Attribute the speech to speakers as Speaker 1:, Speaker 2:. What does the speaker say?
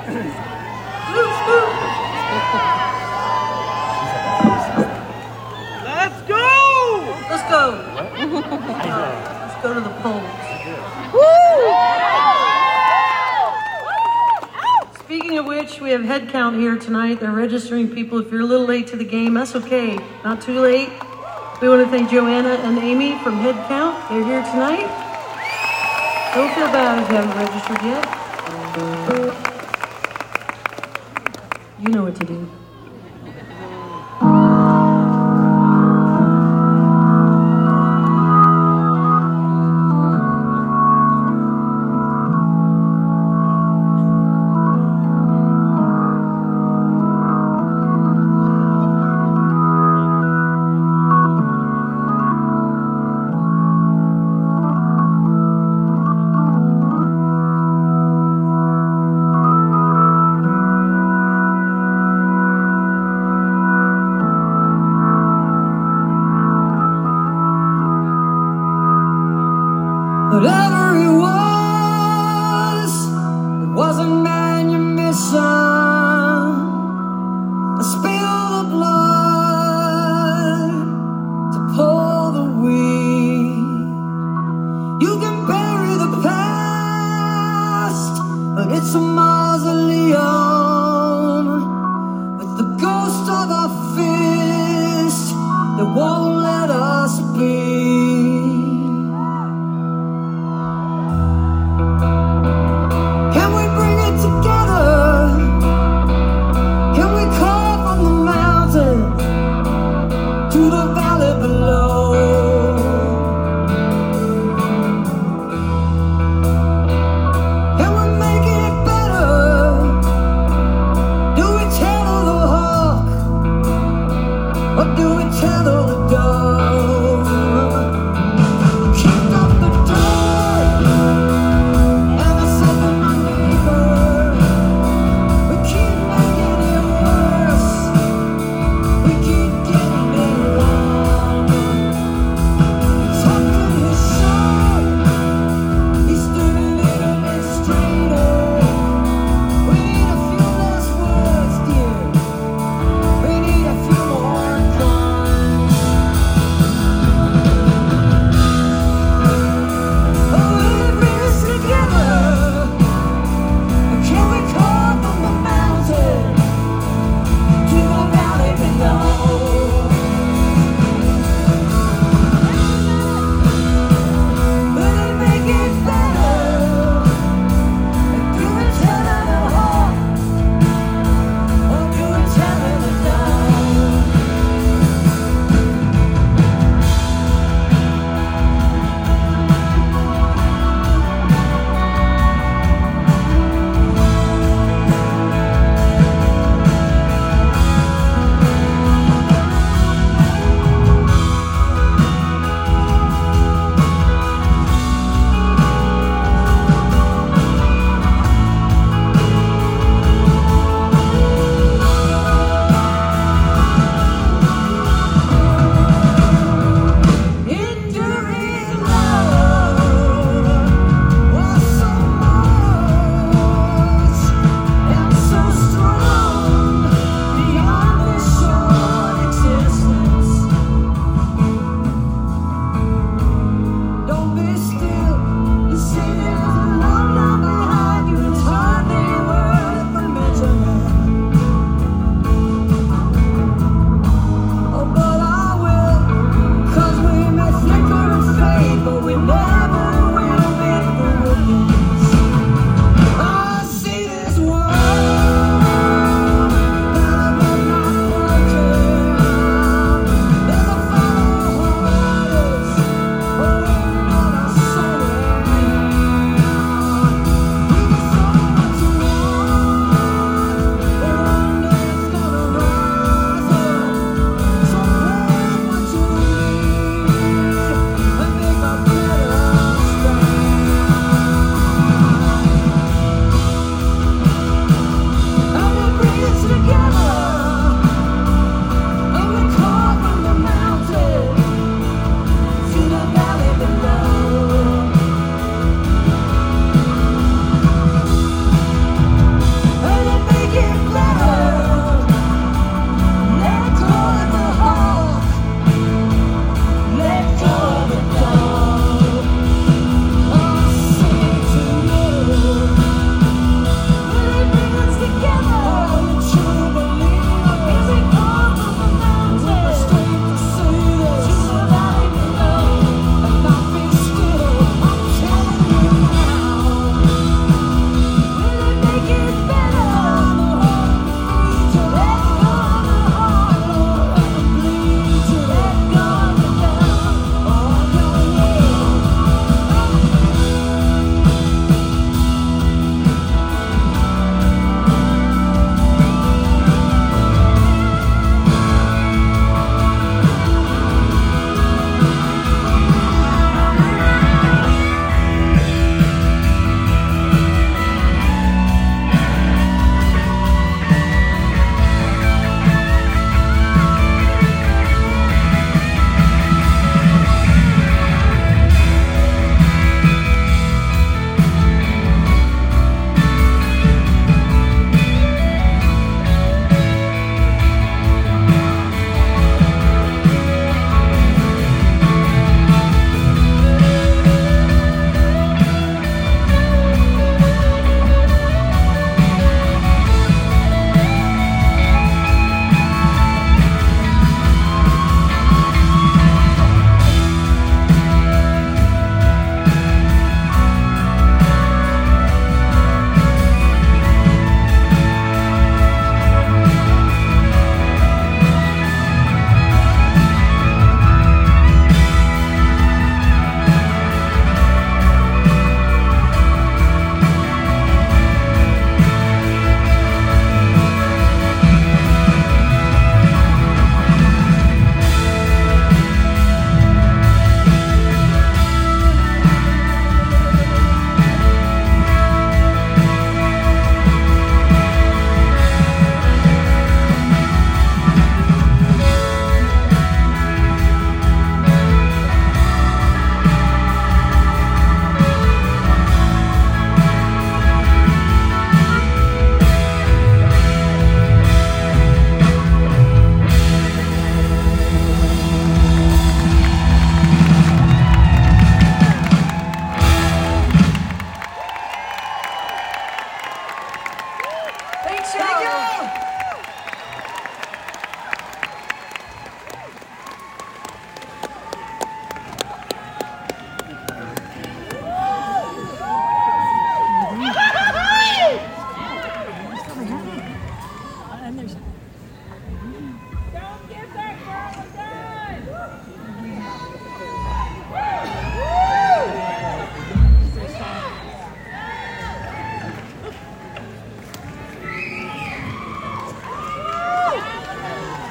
Speaker 1: Let's go!
Speaker 2: Let's go. Let's go to the polls. Speaking of which, we have head count here tonight. They're registering people. If you're a little late to the game, that's okay. Not too late. We want to thank Joanna and Amy from Head Count. They're here tonight. Don't feel bad if you haven't registered yet. You know what to do.
Speaker 3: Whatever it wasn't manumission. I spill the blood to pull the weed. You can bury the past, but it's a mausoleum with the ghost of a fist that won't let us be. Can we make it better?
Speaker 1: Great show.